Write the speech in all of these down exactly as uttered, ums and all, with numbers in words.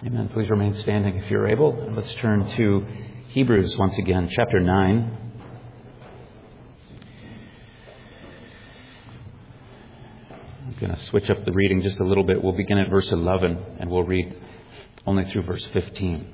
Amen. Please remain standing if you're able. And let's turn to Hebrews once again, chapter nine. I'm going to switch up the reading just a little bit. We'll begin at verse eleven, and we'll read only through verse fifteen.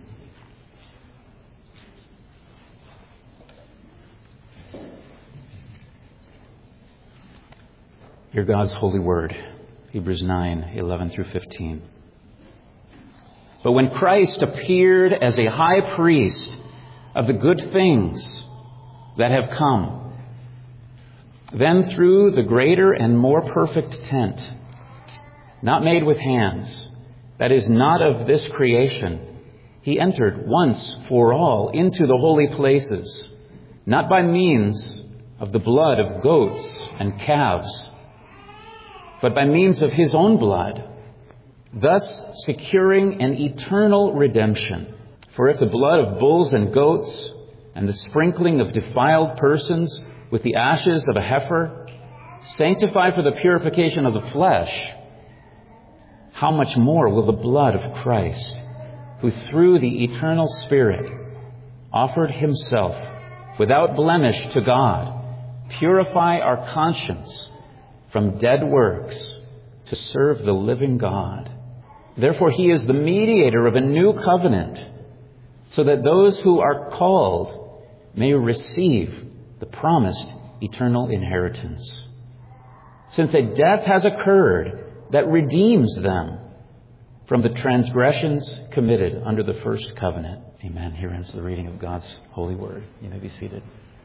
Hear God's holy word, Hebrews nine, eleven through fifteen. But when Christ appeared as a high priest of the good things that have come, then through the greater and more perfect tent, not made with hands, that is not of this creation, he entered once for all into the holy places, not by means of the blood of goats and calves, but by means of his own blood, thus securing an eternal redemption. For if the blood of bulls and goats and the sprinkling of defiled persons with the ashes of a heifer sanctify for the purification of the flesh, how much more will the blood of Christ, who through the eternal Spirit offered himself without blemish to God, purify our conscience from dead works to serve the living God. Therefore, he is the mediator of a new covenant, so that those who are called may receive the promised eternal inheritance. Since a death has occurred that redeems them from the transgressions committed under the first covenant. Amen. Here ends the reading of God's holy word. You may be seated.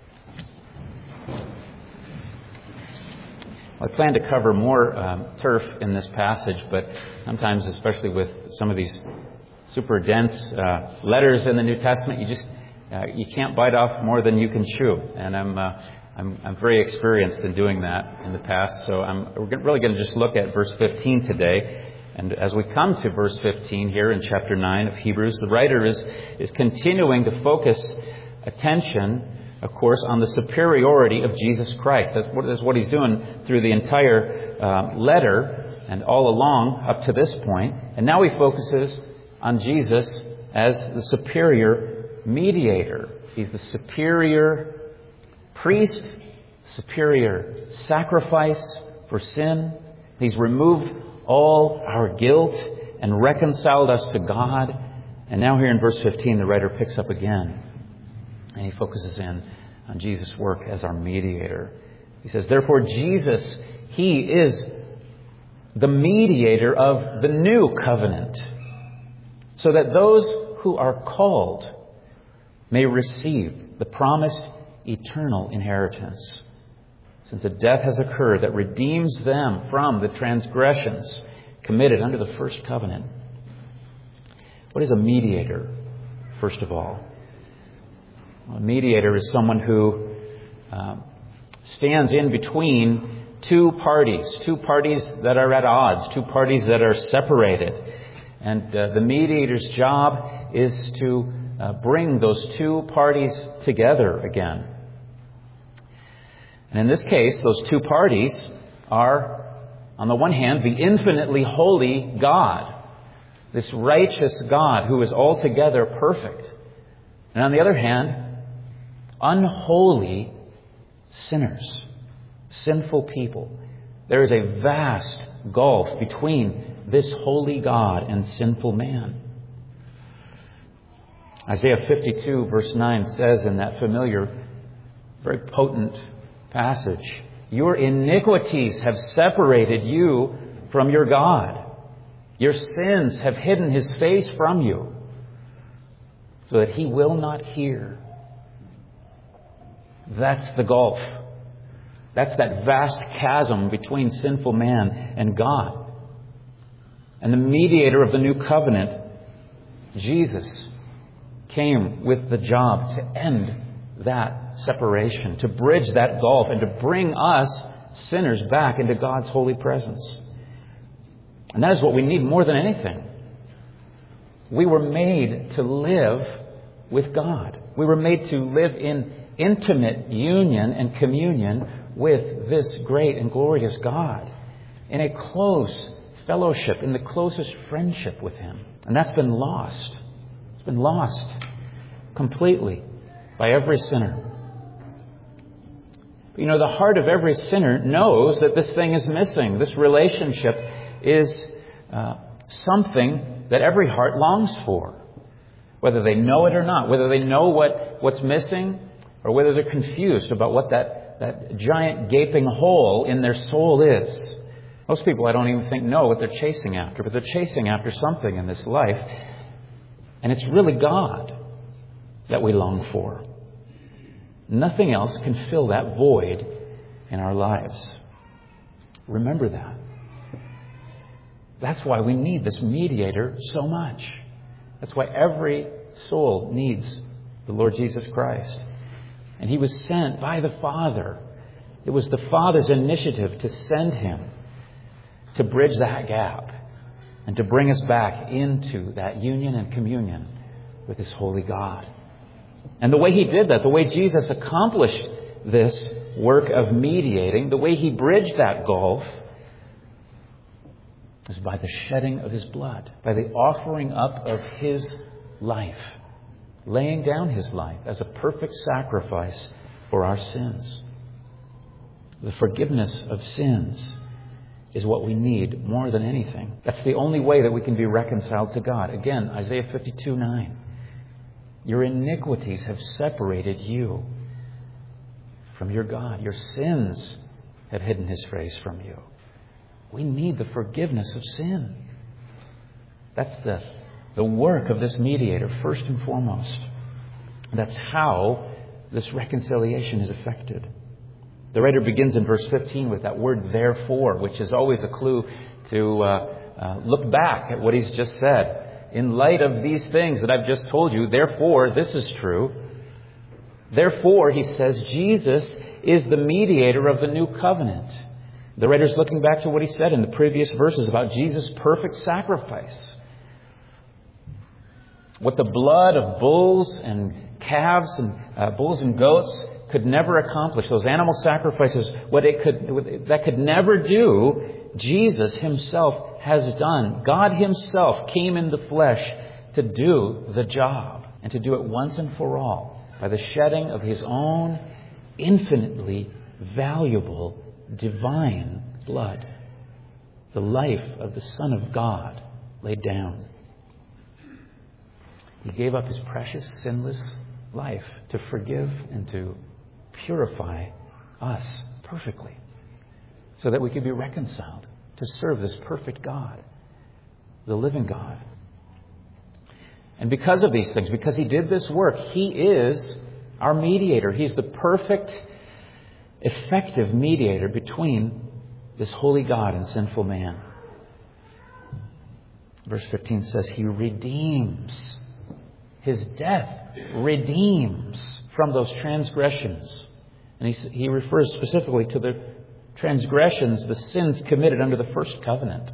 I plan to cover more um, turf in this passage, but sometimes, especially with some of these super dense uh, letters in the New Testament, you just uh, you can't bite off more than you can chew. And I'm uh, I'm, I'm very experienced in doing that in the past. So I'm we're really going to just look at verse fifteen today. And as we come to verse fifteen here in chapter nine of Hebrews, the writer is is continuing to focus attention, of course, on the superiority of Jesus Christ. That's what, that's what he's doing through the entire uh, letter and all along up to this point. And now he focuses on Jesus as the superior mediator. He's the superior priest, superior sacrifice for sin. He's removed all our guilt and reconciled us to God. And now here in verse fifteen, the writer picks up again. And he focuses in on Jesus' work as our mediator. He says, therefore, Jesus, he is the mediator of the new covenant, so that those who are called may receive the promised eternal inheritance. Since a death has occurred that redeems them from the transgressions committed under the first covenant. What is a mediator, first of all? A mediator is someone who uh, stands in between two parties, two parties that are at odds, two parties that are separated. And uh, the mediator's job is to uh, bring those two parties together again. And in this case, those two parties are, on the one hand, the infinitely holy God, this righteous God who is altogether perfect. And on the other hand, unholy sinners, sinful people. There is a vast gulf between this holy God and sinful man. Isaiah fifty-two verse nine says in that familiar, very potent passage, your iniquities have separated you from your God. Your sins have hidden his face from you, so that he will not hear. That's the gulf. That's that vast chasm between sinful man and God. And the mediator of the new covenant, Jesus, came with the job to end that separation, to bridge that gulf, and to bring us sinners back into God's holy presence. And that is what we need more than anything. We were made to live with God. We were made to live in intimate union and communion with this great and glorious God, in a close fellowship, in the closest friendship with him. And that's been lost. It's been lost completely by every sinner. But you know, the heart of every sinner knows that this thing is missing. This relationship is uh, something that every heart longs for. Whether they know it or not, whether they know what, what's missing, or whether they're confused about what that, that giant gaping hole in their soul is. Most people, I don't even think, know what they're chasing after, but they're chasing after something in this life. And it's really God that we long for. Nothing else can fill that void in our lives. Remember that. That's why we need this mediator so much. That's why every soul needs the Lord Jesus Christ. And He was sent by the Father. It was the Father's initiative to send Him to bridge that gap and to bring us back into that union and communion with His holy God. And the way He did that, the way Jesus accomplished this work of mediating, the way He bridged that gulf, is by the shedding of His blood, by the offering up of His life, laying down His life as a perfect sacrifice for our sins. The forgiveness of sins is what we need more than anything. That's the only way that we can be reconciled to God. Again, Isaiah fifty-two nine. Your iniquities have separated you from your God. Your sins have hidden His face from you. We need the forgiveness of sin. That's the, the work of this mediator, first and foremost. That's how this reconciliation is effected. The writer begins in verse fifteen with that word therefore, which is always a clue to uh, uh, look back at what he's just said. In light of these things that I've just told you, therefore, this is true. Therefore, he says, Jesus is the mediator of the new covenant. The writer's looking back to what he said in the previous verses about Jesus' perfect sacrifice. What the blood of bulls and calves and uh, bulls and goats could never accomplish, those animal sacrifices, what it could that could never do, Jesus Himself has done. God Himself came in the flesh to do the job and to do it once and for all by the shedding of His own infinitely valuable divine blood, the life of the Son of God laid down. He gave up His precious, sinless life to forgive and to purify us perfectly so that we could be reconciled to serve this perfect God, the living God. And because of these things, because He did this work, He is our mediator. He's the perfect, effective mediator between this holy God and sinful man. Verse fifteen says He redeems. His death redeems from those transgressions. And he, he refers specifically to the transgressions, the sins committed under the first covenant.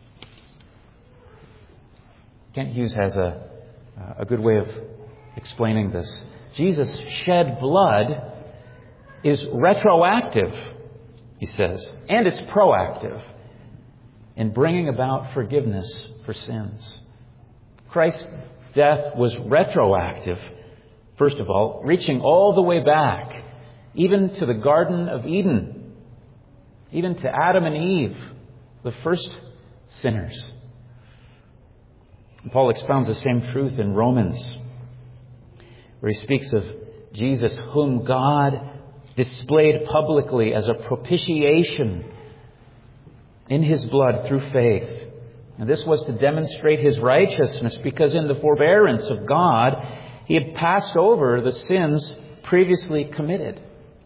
Kent Hughes has a, a good way of explaining this. Jesus' shed blood is retroactive, he says, and it's proactive in bringing about forgiveness for sins. Christ's death was retroactive, first of all, reaching all the way back, even to the Garden of Eden, even to Adam and Eve, the first sinners. And Paul expounds the same truth in Romans, where he speaks of Jesus, whom God displayed publicly as a propitiation in His blood through faith. And this was to demonstrate His righteousness, because in the forbearance of God, He had passed over the sins previously committed.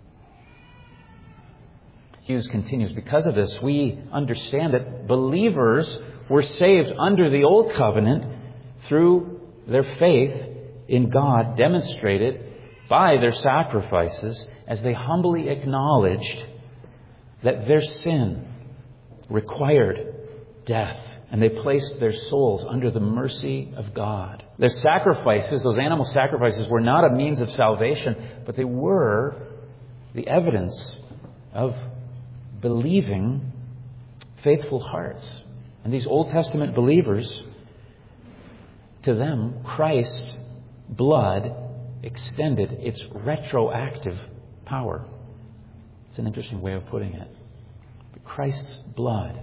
Hughes continues, because of this, we understand that believers were saved under the old covenant through their faith in God, demonstrated by their sacrifices as they humbly acknowledged that their sin required death. And they placed their souls under the mercy of God. Their sacrifices, those animal sacrifices, were not a means of salvation, but they were the evidence of believing, faithful hearts. And these Old Testament believers To them, Christ's blood extended its retroactive power. It's an interesting way of putting it. But Christ's blood,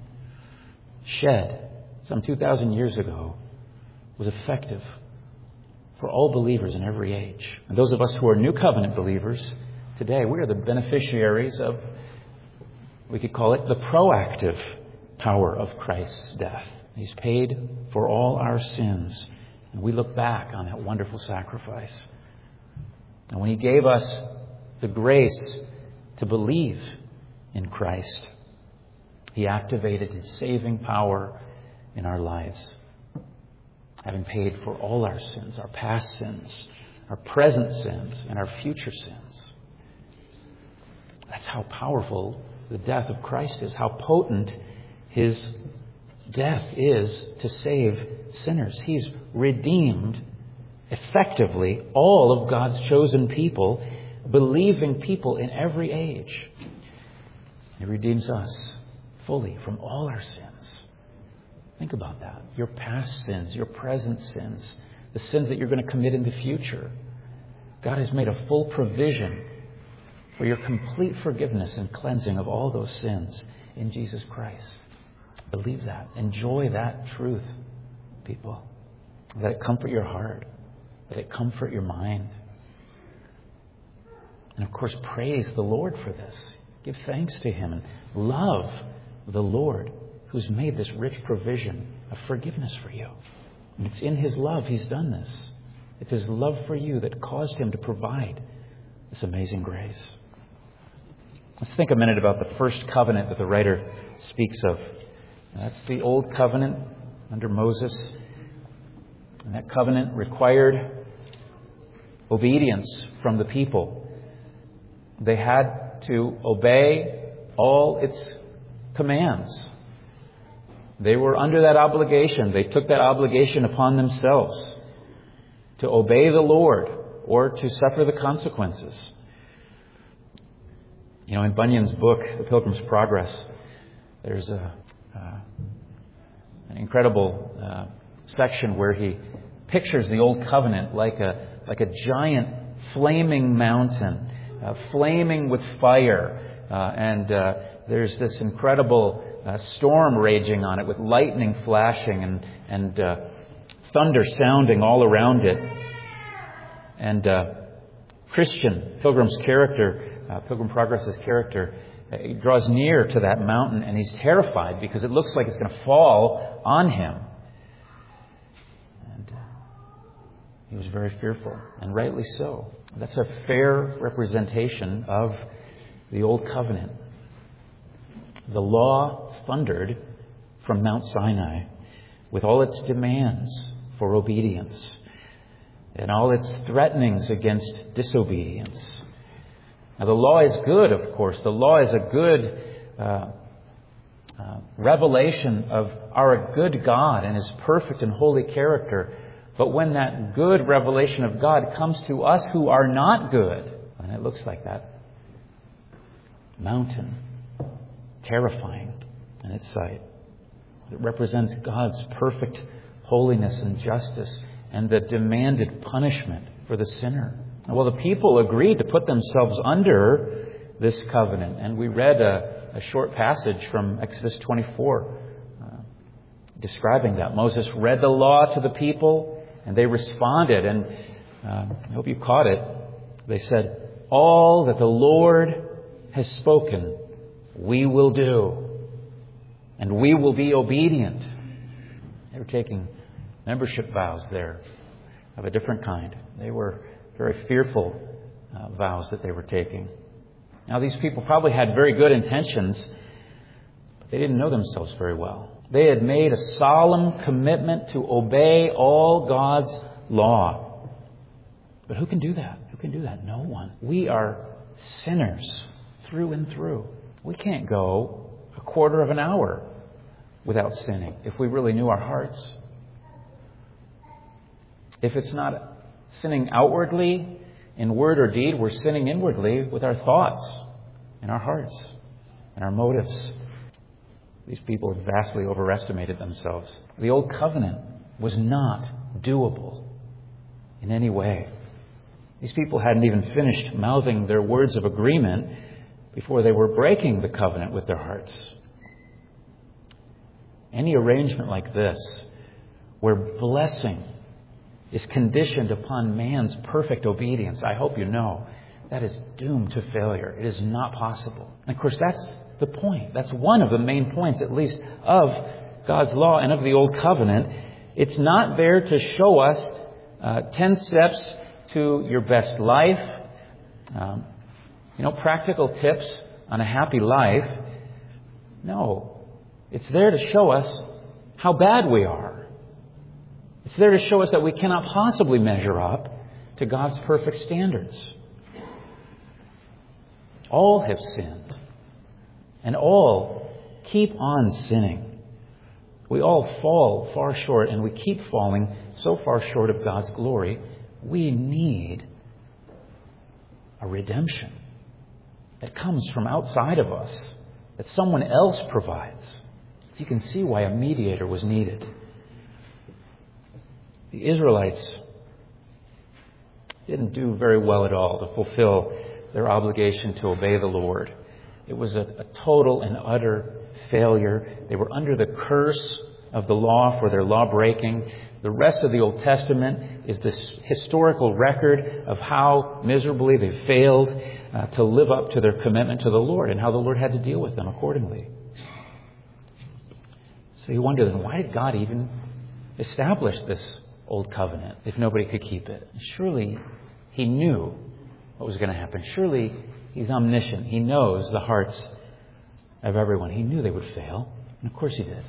shed some two thousand years ago, was effective for all believers in every age. And those of us who are New Covenant believers, today we are the beneficiaries of, we could call it the proactive power of Christ's death. He's paid for all our sins. And we look back on that wonderful sacrifice. And when He gave us the grace to believe in Christ, He activated His saving power in our lives, having paid for all our sins, our past sins, our present sins, and our future sins. That's how powerful the death of Christ is, how potent His death is to save sinners. He's redeemed effectively all of God's chosen people, believing people in every age. He redeems us fully from all our sins. Think about that. Your past sins, your present sins, the sins that you're going to commit in the future. God has made a full provision for your complete forgiveness and cleansing of all those sins in Jesus Christ. Believe that. Enjoy that truth, people. Let it comfort your heart. Let it comfort your mind. And of course, praise the Lord for this. Give thanks to Him and love the Lord who's made this rich provision of forgiveness for you. And it's in His love He's done this. It's His love for you that caused Him to provide this amazing grace. Let's think a minute about the first covenant that the writer speaks of. That's the old covenant under Moses. And that covenant required obedience from the people. They had to obey all its commands. They were under that obligation. They took that obligation upon themselves to obey the Lord or to suffer the consequences. You know, in Bunyan's book, The Pilgrim's Progress, there's a uh, an incredible uh, section where he pictures the old covenant like a like a giant flaming mountain, uh, flaming with fire, uh, and uh, there's this incredible uh, storm raging on it with lightning flashing and and uh, thunder sounding all around it. And uh, Christian Pilgrim's character, uh, Pilgrim Progress's character, uh, he draws near to that mountain and he's terrified because it looks like it's going to fall on him. And uh, he was very fearful, and rightly so. That's a fair representation of the Old Covenant. The law thundered from Mount Sinai with all its demands for obedience and all its threatenings against disobedience. Now, the law is good, of course. The law is a good uh, uh, revelation of our good God and His perfect and holy character. But when that good revelation of God comes to us who are not good, and it looks like that mountain, terrifying in its sight. It represents God's perfect holiness and justice and the demanded punishment for the sinner. Well, the people agreed to put themselves under this covenant. And we read a, a short passage from Exodus twenty-four uh, describing that. Moses read the law to the people and they responded. And uh, I hope you caught it. They said, "All that the Lord has spoken, we will do. And we will be obedient." They were taking membership vows there of a different kind. They were very fearful uh, vows that they were taking. Now, these people probably had very good intentions, but they didn't know themselves very well. They had made a solemn commitment to obey all God's law. But who can do that? Who can do that? No one. We are sinners through and through. We can't go a quarter of an hour without sinning if we really knew our hearts. If it's not sinning outwardly in word or deed, we're sinning inwardly with our thoughts and our hearts and our motives. These people have vastly overestimated themselves. The Old Covenant was not doable in any way. These people hadn't even finished mouthing their words of agreement before they were breaking the covenant with their hearts. Any arrangement like this, where blessing is conditioned upon man's perfect obedience, I hope you know, that is doomed to failure. It is not possible. And of course, that's the point. That's one of the main points, at least, of God's law and of the Old Covenant. It's not there to show us uh, ten steps to your best life, um, you know, practical tips on a happy life. No, it's there to show us how bad we are. It's there to show us that we cannot possibly measure up to God's perfect standards. All have sinned, and all keep on sinning. We all fall far short, and we keep falling so far short of God's glory. We need a redemption that comes from outside of us, that someone else provides. So you can see why a mediator was needed. The Israelites didn't do very well at all to fulfill their obligation to obey the Lord. It was a, a total and utter failure. They were under the curse of the law for their law breaking. The rest of the Old Testament is this historical record of how miserably they failed uh, to live up to their commitment to the Lord and how the Lord had to deal with them accordingly. So you wonder then, why did God even establish this Old Covenant if nobody could keep it? Surely He knew what was going to happen. Surely He's omniscient. He knows the hearts of everyone. He knew they would fail. And of course He did.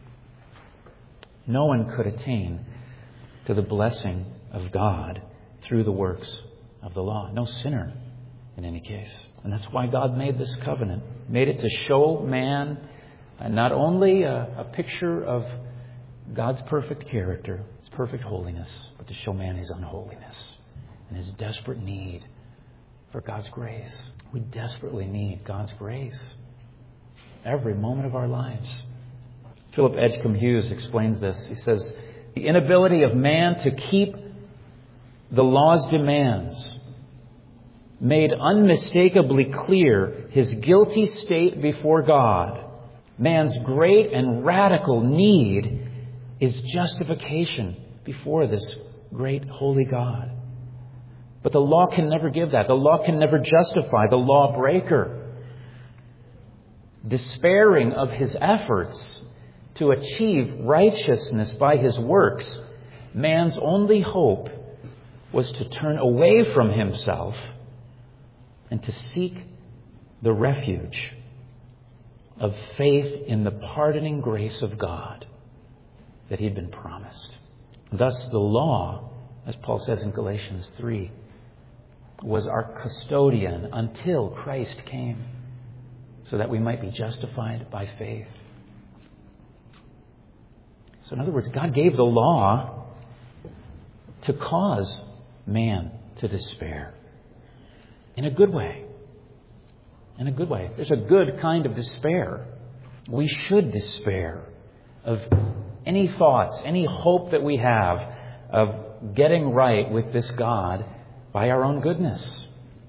No one could attain to the blessing of God through the works of the law. No sinner in any case. And that's why God made this covenant. Made it to show man uh, not only a, a picture of God's perfect character, His perfect holiness, but to show man his unholiness and his desperate need for God's grace. We desperately need God's grace every moment of our lives. Philip Edgecombe Hughes explains this. He says, the inability of man to keep the law's demands made unmistakably clear his guilty state before God. Man's great and radical need is justification before this great holy God. But the law can never give that. The law can never justify the lawbreaker. Despairing of his efforts to achieve righteousness by his works, man's only hope was to turn away from himself and to seek the refuge of faith in the pardoning grace of God that he had been promised. Thus the law, as Paul says in Galatians three, was our custodian until Christ came, so that we might be justified by faith. So in other words, God gave the law to cause man to despair. In a good way. In a good way. There's a good kind of despair. We should despair of any thoughts, any hope that we have of getting right with this God by our own goodness.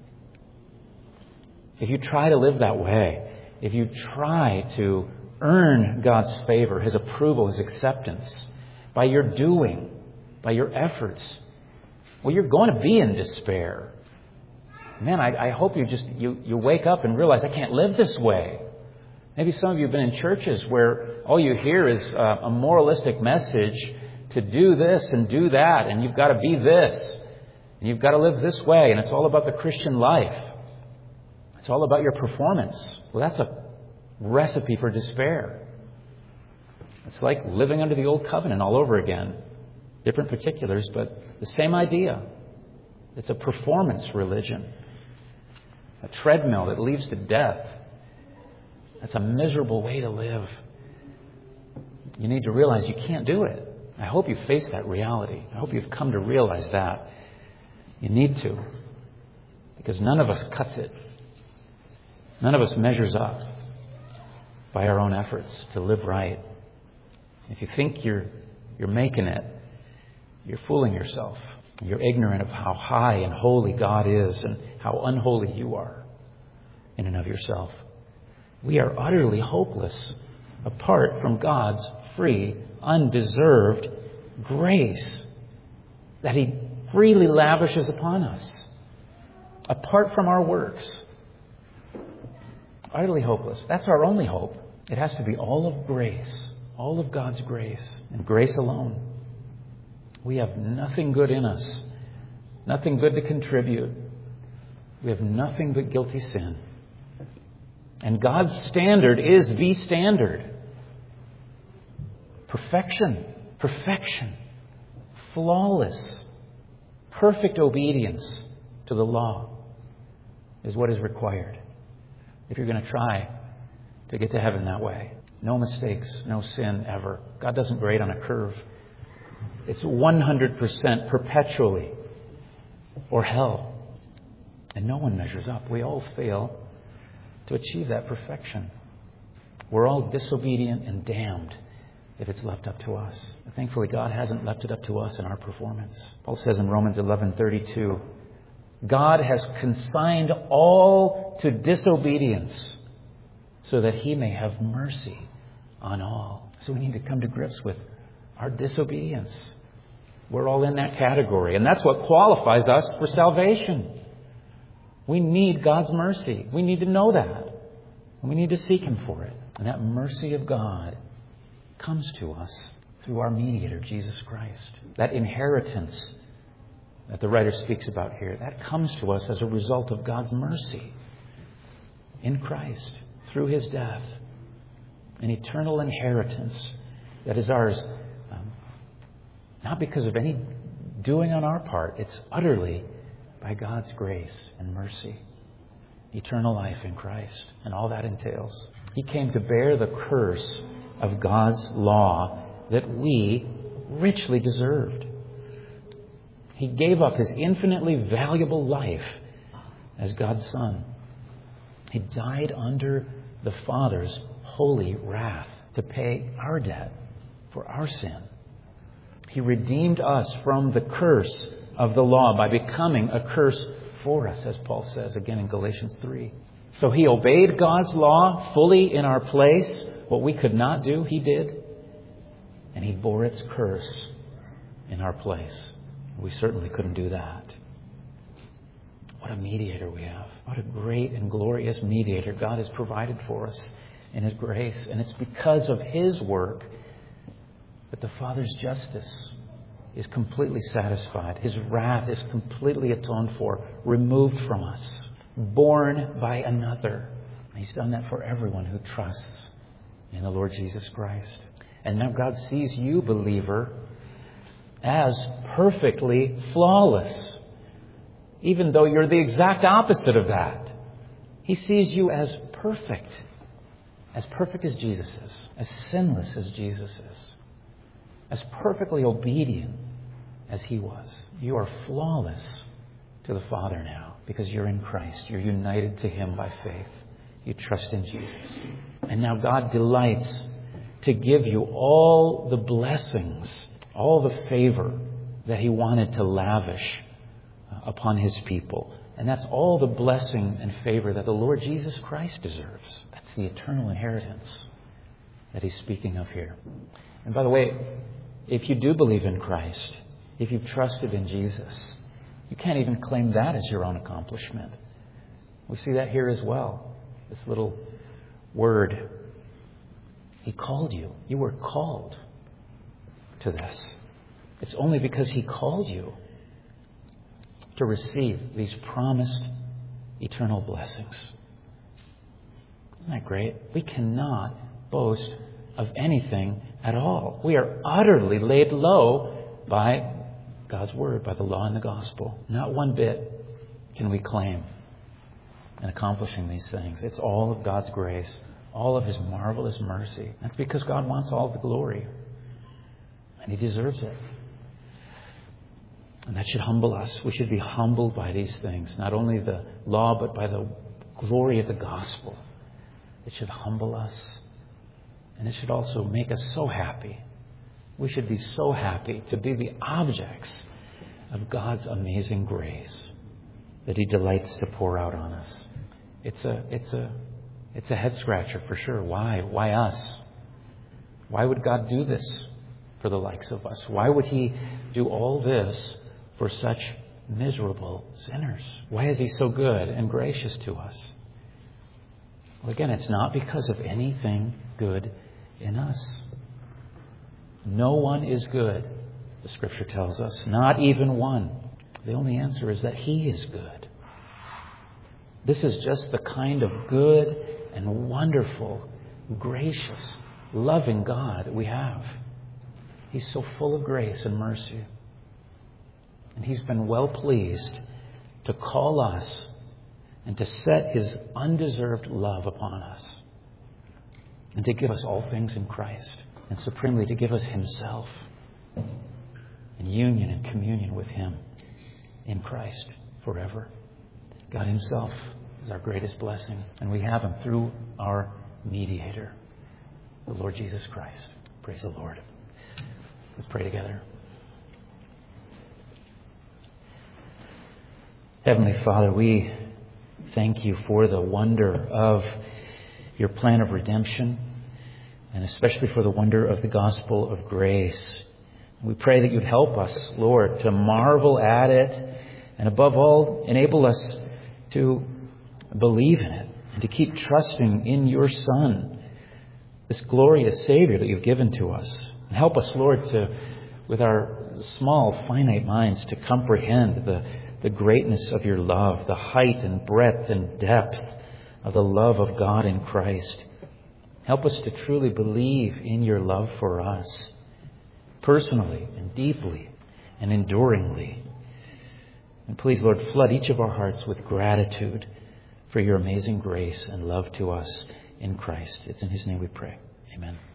If you try to live that way, if you try to earn God's favor, His approval, His acceptance by your doing, by your efforts, well, you're going to be in despair. Man, I, I hope you just you, you wake up and realize I can't live this way. Maybe some of you have been in churches where all you hear is a, a moralistic message to do this and do that, and you've got to be this, and you've got to live this way, and it's all about the Christian life. It's all about your performance. Well, that's a recipe for despair. It's like living under the old covenant all over again. Different particulars, but the same idea. It's a performance religion. A treadmill that leads to death. That's a miserable way to live. You need to realize you can't do it. I hope you face that reality. I hope you've come to realize that. You need to. Because none of us cuts it. None of us measures up by our own efforts to live right. If you think you're you're making it, You're fooling yourself. You're ignorant of how high and holy God is and how unholy you are in and of yourself. We are utterly hopeless apart from God's free, undeserved grace that He freely lavishes upon us. Apart from our works. Utterly hopeless. That's our only hope. It has to be all of grace. All of God's grace. And grace alone. We have nothing good in us. Nothing good to contribute. We have nothing but guilty sin. And God's standard is the standard. Perfection. Perfection. Flawless. Perfect obedience to the law is what is required if you're going to try to get to heaven that way. No mistakes, no sin ever. God doesn't grade on a curve. It's one hundred percent perpetually or hell. And no one measures up. We all fail to achieve that perfection. We're all disobedient and damned if it's left up to us. But thankfully, God hasn't left it up to us in our performance. Paul says in Romans eleven thirty-two, God has consigned all to disobedience so that He may have mercy on all. So we need to come to grips with our disobedience. We're all in that category. And that's what qualifies us for salvation. We need God's mercy. We need to know that. And we need to seek Him for it. And that mercy of God comes to us through our mediator, Jesus Christ. That inheritance that the writer speaks about here, that comes to us as a result of God's mercy in Christ through His death. An eternal inheritance that is ours, um, not because of any doing on our part. It's utterly by God's grace and mercy. Eternal life in Christ and all that entails. He came to bear the curse of God's law that we richly deserved. He gave up His infinitely valuable life as God's Son. He died under the Father's holy wrath to pay our debt for our sin. He redeemed us from the curse of the law by becoming a curse for us, as Paul says again in Galatians three. So He obeyed God's law fully in our place. What we could not do, He did. And He bore its curse in our place. We certainly couldn't do that. What a mediator we have. What a great and glorious mediator God has provided for us in His grace. And it's because of His work that the Father's justice is completely satisfied. His wrath is completely atoned for, removed from us, borne by another. He's done that for everyone who trusts in the Lord Jesus Christ. And now God sees you, believer, as perfectly flawless, even though you're the exact opposite of that. He sees you as perfect, as perfect as Jesus is, as sinless as Jesus is, as perfectly obedient as He was. You are flawless to the Father now because you're in Christ. You're united to Him by faith. You trust in Jesus. And now God delights to give you all the blessings, all the favor that He wanted to lavish upon His people. And that's all the blessing and favor that the Lord Jesus Christ deserves. That's the eternal inheritance that He's speaking of here. And by the way, if you do believe in Christ, if you've trusted in Jesus, you can't even claim that as your own accomplishment. We see that here as well. This little word. He called you. You were called to this. It's only because He called you to receive these promised eternal blessings. Isn't that great? We cannot boast of anything at all. We are utterly laid low by God's Word, by the law and the gospel. Not one bit can we claim in accomplishing these things. It's all of God's grace, all of His marvelous mercy. That's because God wants all the glory. And He deserves it. And that should humble us. We should be humbled by these things. Not only the law, but by the glory of the gospel. It should humble us. And it should also make us so happy We should be so happy to be the objects of God's amazing grace that He delights to pour out on us. It's a, it's a, it's a head scratcher for sure. Why? Why us? Why would God do this for the likes of us? Why would He do all this for such miserable sinners? Why is He so good and gracious to us? Well, again, it's not because of anything good in us. No one is good, the Scripture tells us, not even one. The only answer is that He is good. This is just the kind of good and wonderful, gracious, loving God that we have. He's so full of grace and mercy. And He's been well pleased to call us and to set His undeserved love upon us. And to give us all things in Christ. And supremely to give us Himself. In union and communion with Him. In Christ forever. God Himself is our greatest blessing. And we have Him through our mediator, the Lord Jesus Christ. Praise the Lord. Let's pray together. Heavenly Father, we thank You for the wonder of Your plan of redemption, and especially for the wonder of the gospel of grace. We pray that You'd help us, Lord, to marvel at it, and above all, enable us to believe in it and to keep trusting in Your Son, this glorious Savior that You've given to us. And help us, Lord, to, with our small, finite minds, to comprehend the, the greatness of Your love, the height and breadth and depth of the love of God in Christ. Help us to truly believe in Your love for us, personally and deeply and enduringly. And please, Lord, flood each of our hearts with gratitude for Your amazing grace and love to us in Christ. It's in His name we pray. Amen.